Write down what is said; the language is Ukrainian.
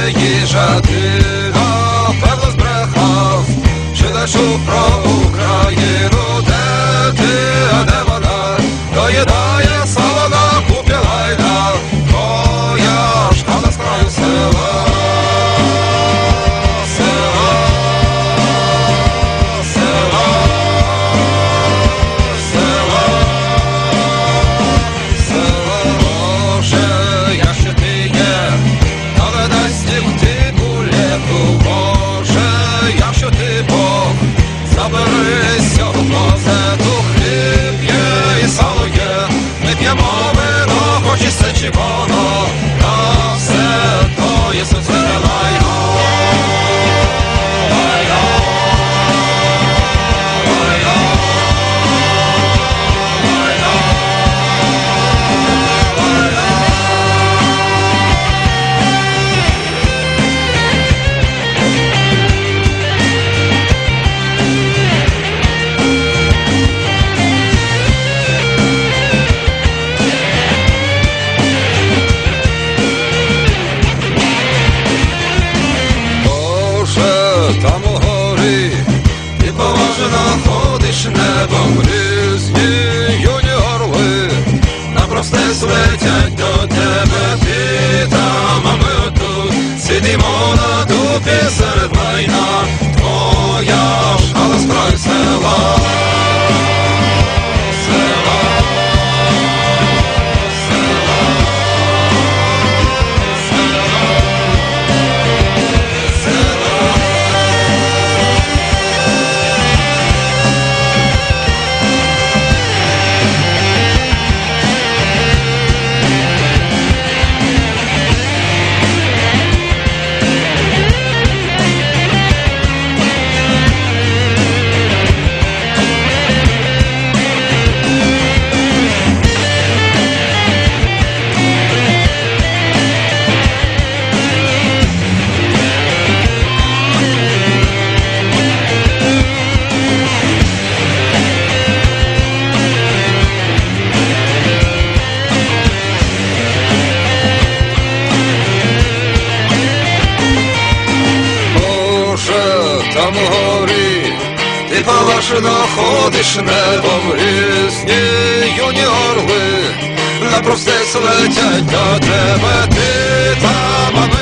приїжджати, напевно збрехав, чи лишу про Україну, де ти, а де вона, доїдає сало на купі лайна, моя шкода з краю села. Заберись цього клозету, хліб є і сало є, ми п'ємо вино, хоч і сечі воно, та все то є суцільне лайно. Лайно, лайно, лайно, лайно. Там у горі ти поважно ходиш небом, різні юні орли напросте злетять до тебе, ти там, а ми отут сидимо на дупі серед лайна, твоя шкода з краю села. Там у горі ти поважно ходиш небом, різні юні орли напросте летять до тебе, ти там, а